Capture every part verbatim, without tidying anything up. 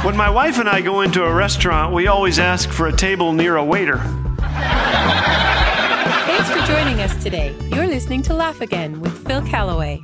When my wife and I go into a restaurant, we always ask for a table near a waiter. Thanks for joining us today. You're listening to Laugh Again with Phil Callaway.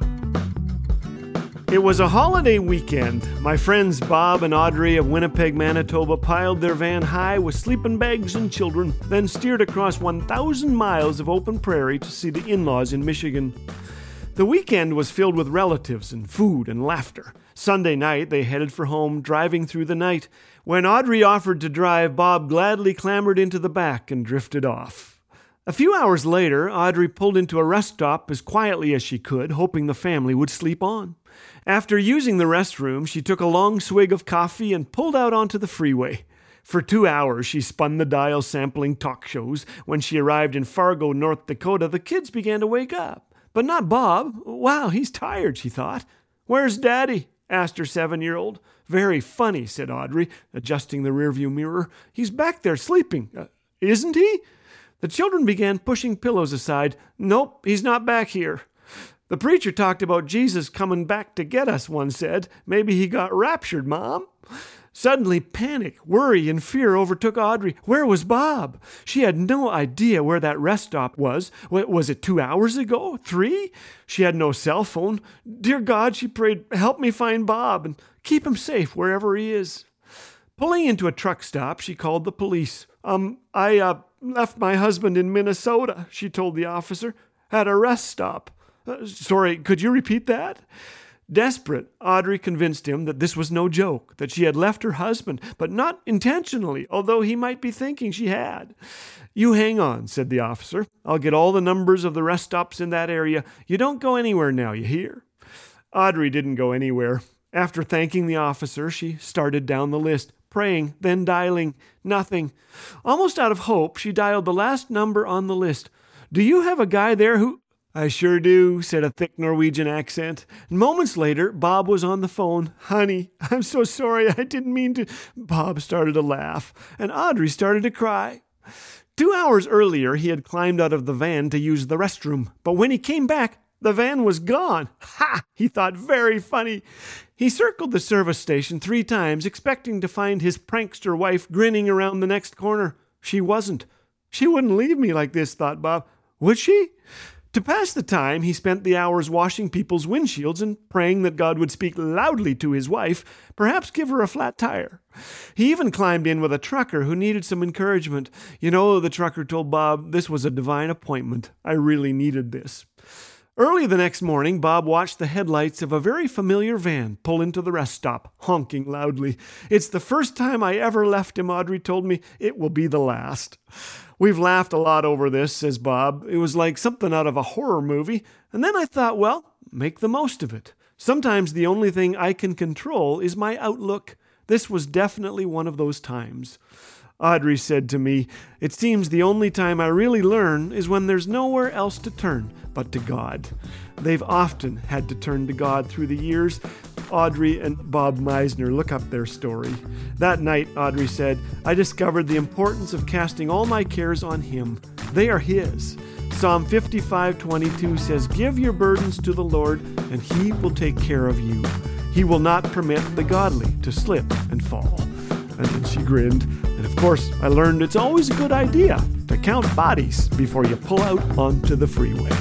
It was a holiday weekend. My friends Bob and Audrey of Winnipeg, Manitoba piled their van high with sleeping bags and children, then steered across one thousand miles of open prairie to see the in-laws in Michigan. The weekend was filled with relatives and food and laughter. Sunday night, they headed for home, driving through the night. When Audrey offered to drive, Bob gladly clambered into the back and drifted off. A few hours later, Audrey pulled into a rest stop as quietly as she could, hoping the family would sleep on. After using the restroom, she took a long swig of coffee and pulled out onto the freeway. For two hours, she spun the dial sampling talk shows. When she arrived in Fargo, North Dakota, the kids began to wake up. But not Bob. Wow, he's tired, she thought. "Where's Daddy?" asked her seven-year-old. "Very funny," said Audrey, adjusting the rearview mirror. "He's back there sleeping." Uh, isn't he? The children began pushing pillows aside. "Nope, he's not back here." "The preacher talked about Jesus coming back to get us," one said. "Maybe he got raptured, Mom." Suddenly, panic, worry, and fear overtook Audrey. Where was Bob? She had no idea where that rest stop was. Was it two hours ago? Three? She had no cell phone. Dear God, she prayed, help me find Bob and keep him safe wherever he is. Pulling into a truck stop, she called the police. Um, I uh, left my husband in Minnesota, she told the officer, at a rest stop. Uh, sorry, could you repeat that? Desperate, Audrey convinced him that this was no joke, that she had left her husband, but not intentionally, although he might be thinking she had. "You hang on," said the officer. "I'll get all the numbers of the rest stops in that area. You don't go anywhere now, you hear?" Audrey didn't go anywhere. After thanking the officer, she started down the list, praying, then dialing. Nothing. Almost out of hope, she dialed the last number on the list. "Do you have a guy there who—" "I sure do," said a thick Norwegian accent. Moments later, Bob was on the phone. "Honey, I'm so sorry. I didn't mean to—" Bob started to laugh, and Audrey started to cry. Two hours earlier, he had climbed out of the van to use the restroom, but when he came back, the van was gone. Ha! He thought, very funny. He circled the service station three times, expecting to find his prankster wife grinning around the next corner. She wasn't. She wouldn't leave me like this, thought Bob. Would she? To pass the time, he spent the hours washing people's windshields and praying that God would speak loudly to his wife, perhaps give her a flat tire. He even climbed in with a trucker who needed some encouragement. You know, the trucker told Bob, this was a divine appointment. I really needed this. Early the next morning, Bob watched the headlights of a very familiar van pull into the rest stop, honking loudly. "It's the first time I ever left him," Audrey told me. "It will be the last." "We've laughed a lot over this," says Bob. "It was like something out of a horror movie. And then I thought, well, make the most of it. Sometimes the only thing I can control is my outlook. This was definitely one of those times." Audrey said to me, "It seems the only time I really learn is when there's nowhere else to turn but to God." They've often had to turn to God through the years. Audrey and Bob Meisner, look up their story. That night, Audrey said, "I discovered the importance of casting all my cares on Him. They are His. Psalm fifty-five twenty-two says, 'Give your burdens to the Lord, and He will take care of you. He will not permit the godly to slip and fall.'" And then she grinned. And of course, I learned it's always a good idea to count bodies before you pull out onto the freeway.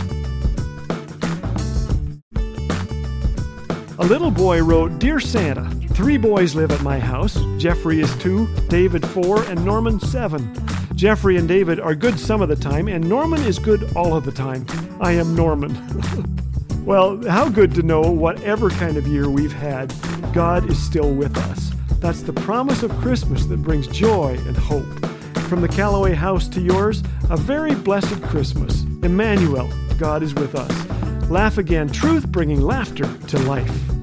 A little boy wrote, "Dear Santa, three boys live at my house. Jeffrey is two, David four, and Norman seven. Jeffrey and David are good some of the time, and Norman is good all of the time. I am Norman." Well, how good to know whatever kind of year we've had, God is still with us. That's the promise of Christmas that brings joy and hope. From the Callaway house to yours, a very blessed Christmas. Emmanuel, God is with us. Laugh Again, truth bringing laughter to life.